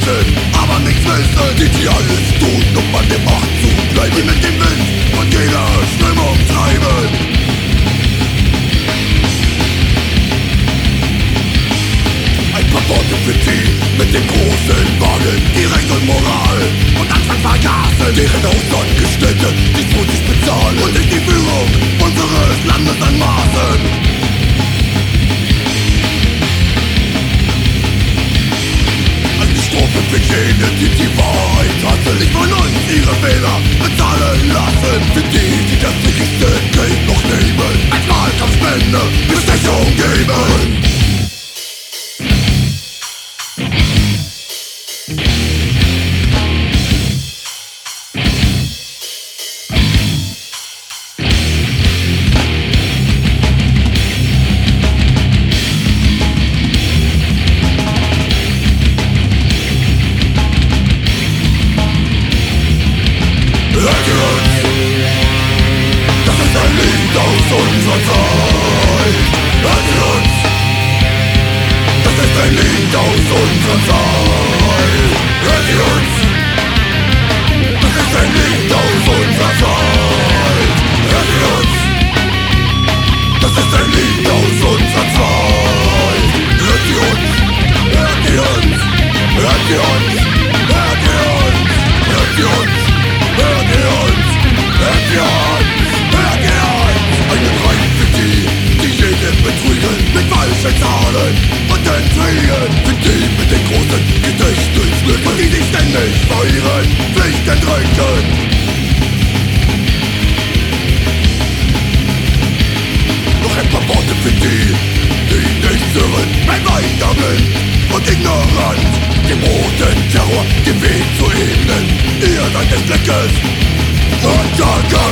wissen, aber nichts wissen, die alles tun, um an der Macht zu bleiben, die mit dem Wind und jeder Strömung treiben. Ein paar Worte für die mit den großen Wagen, die Recht und Moral und Anfang vergaßen, deren Haushaltsgestätte die Tod sich bezahlen und sich die Führung unseres Landes anmaßen. Für jene, die Wahrheit tatsächlich von uns ihre Fehler bezahlen lassen. Für die das wichtigste Geld noch nehmen, als Wahlkampfspende Bestechung geben. Dem Weg zu ebnen, ihr seid des Blickes untergangen.